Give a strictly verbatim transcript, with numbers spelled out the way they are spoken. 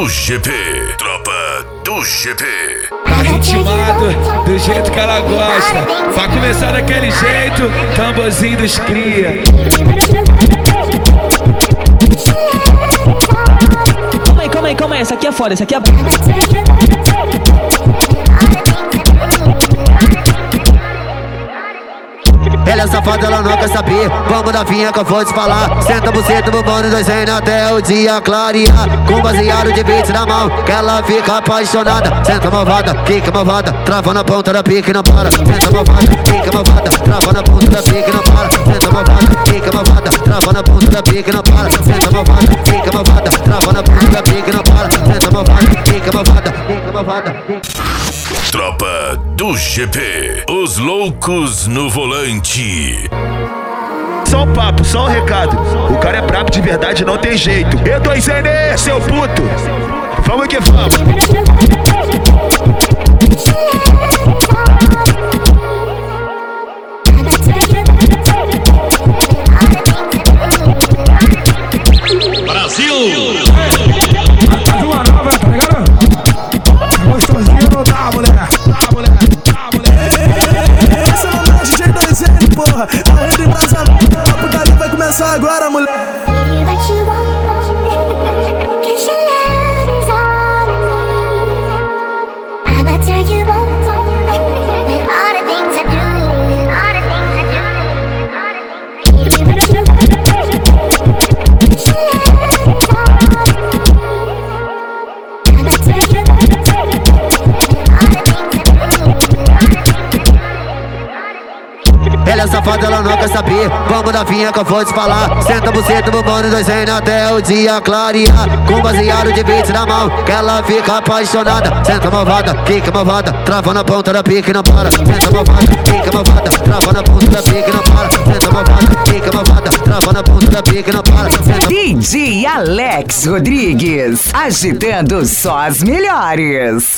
do G P. Tropa do G P. Ritmado do jeito que ela gosta. Pra começar daquele jeito, tamborzinho dos cria. Calma aí, calma aí, calma aí. Essa aqui é foda, essa aqui é... Ela é safada, ela não quer saber. Vamos da vinha que eu vou te falar. Senta buceta, bobando dois anos até o dia clarear. Com baseado de beat na mão, que ela fica apaixonada. Senta malvada, quica malvada, trava na ponta da pique e não para. Senta malvada, quica malvada, trava na ponta da pique e não para. Senta malvada, quica malvada, trava na ponta da pique e não para. Senta malvada, quica malvada, trava na ponta da pique e não para. Senta malvada, quica malvada, quica malvada. Tropa do G P. Os loucos no volante. Só o papo, só o recado. O cara é brabo de verdade, não tem jeito. E dois N, seu puto. Vamos que vamos. Brasil! Faz uma nova, tá ligado? Gostosinho não dá, mulher. Dá, mulher. Dá, mulher. Essa não é D J dois N, porra. A rede embasamento, a putaria vai começar agora, mulher. Ela é safada, ela não quer saber. Vamos da vinha que eu vou te falar. Senta buceta, bobando dois anos até o dia clarear. Com baseado de beat na mão, que ela fica apaixonada. Senta malvada, quica malvada, trava na ponta da pique e não para. Senta malvada, quica malvada, trava na ponta da pique e não para. Senta malvada, quica malvada, trava na ponta da pique e não para. Senta... D J Alex Rodrigues, agitando só as melhores.